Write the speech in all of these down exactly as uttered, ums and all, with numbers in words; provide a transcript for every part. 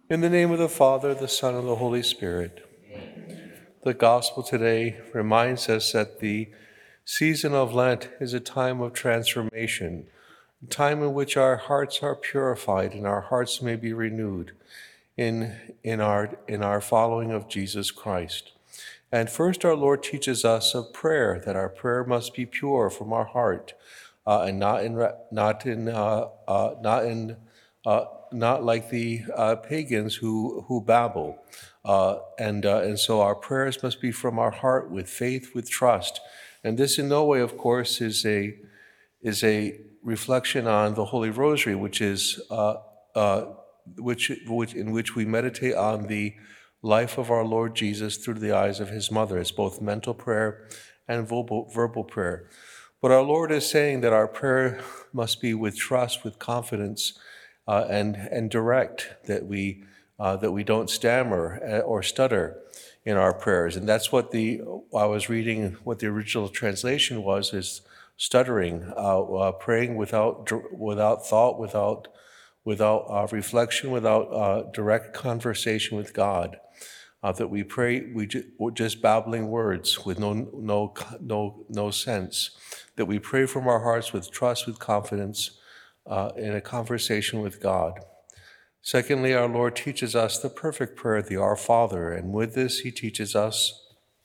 In the name of the Father, the Son, and the Holy Spirit. The Gospel today reminds us that the season of Lent is a time of transformation, a time in which our hearts are purified and our hearts may be renewed in, in, our, in our following of Jesus Christ. And first, our Lord teaches us of prayer, that our prayer must be pure from our heart, uh, and not in not in uh, uh, not in uh, not like the uh, pagans who who babble, uh, and uh, and so our prayers must be from our heart with faith, with trust, and this in no way, of course, is a is a reflection on the Holy Rosary, which is uh, uh, which which in which we meditate on the life of our Lord Jesus through the eyes of his mother. It's both mental prayer and verbal, verbal prayer. But our Lord is saying that our prayer must be with trust, with confidence, uh, and and direct, that we uh, that we don't stammer or stutter in our prayers. And that's what the I was reading what the original translation was is stuttering, uh, uh, praying without without thought, without without uh, reflection, without uh, direct conversation with God. Uh, that we pray, we ju- we're just babbling words with no no no no sense. That we pray from our hearts with trust, with confidence, uh, in a conversation with God. Secondly, our Lord teaches us the perfect prayer, the Our Father, and with this he teaches us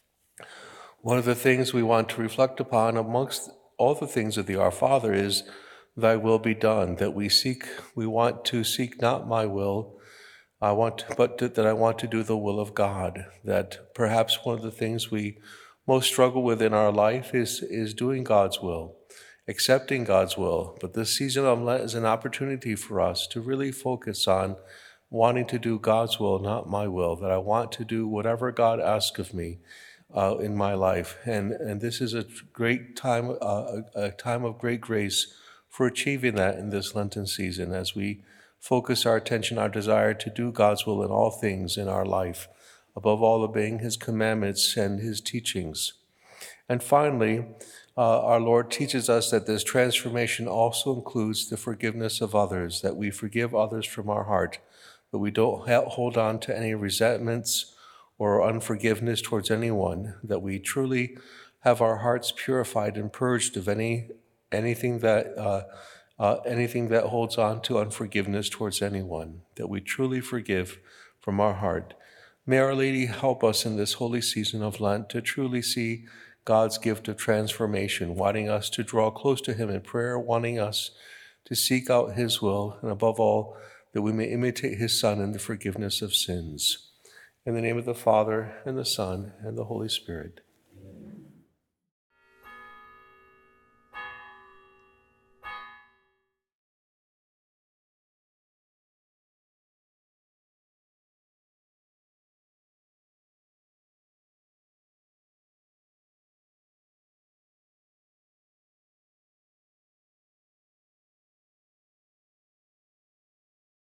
one of the things we want to reflect upon amongst all the things of the Our Father is thy will be done, that we seek, we want to seek not my will, I want to, but to, that I want to do the will of God, that perhaps one of the things we most struggle with in our life is, is doing God's will, accepting God's will. But this season of Lent is an opportunity for us to really focus on wanting to do God's will, not my will, that I want to do whatever God asks of me uh, in my life. And, and this is a great time, uh, a, a time of great grace for achieving that in this Lenten season as we focus our attention, our desire to do God's will in all things in our life, above all obeying his commandments and his teachings. And finally, uh, our Lord teaches us that this transformation also includes the forgiveness of others, that we forgive others from our heart, that we don't hold on to any resentments or unforgiveness towards anyone, that we truly have our hearts purified and purged of any anything that uh, uh, anything that holds on to unforgiveness towards anyone, that we truly forgive from our heart. May Our Lady help us in this holy season of Lent to truly see God's gift of transformation, wanting us to draw close to him in prayer, wanting us to seek out his will, and above all, that we may imitate his Son in the forgiveness of sins. In the name of the Father, and the Son, and the Holy Spirit.